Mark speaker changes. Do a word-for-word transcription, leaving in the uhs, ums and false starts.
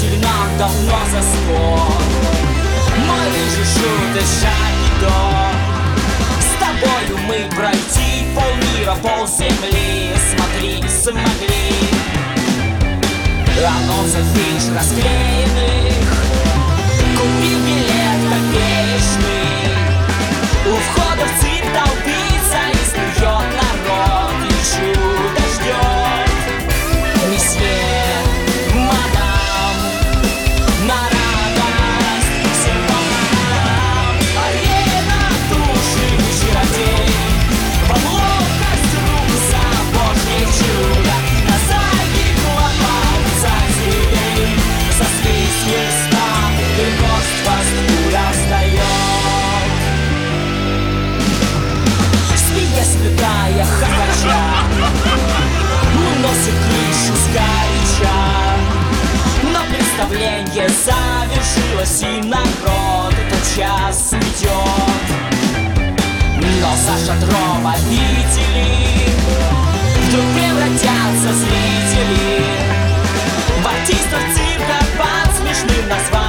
Speaker 1: Приятель, нам давно за сто. Мой рыжий шут из Шахидо. С тобою мы пройти полмира, полземли. Смотри, смогли. Анонсы фиш расклеенных. Купи билет копеечный. У входа в цирк толпится и снует народ, и чудо ждет. Месье, мадам, на радость всем вам. Арена души чародей, в обломках струнца божьих чудо. На задних лопатцах зверей, со свист места и гость вас пуля встает. Святая хохоча уносит крышу сгоряча. Но представление завершилось, и народ этот час идет. Но за шатром обители вдруг превратятся зрители в артистов цирка под смешным названием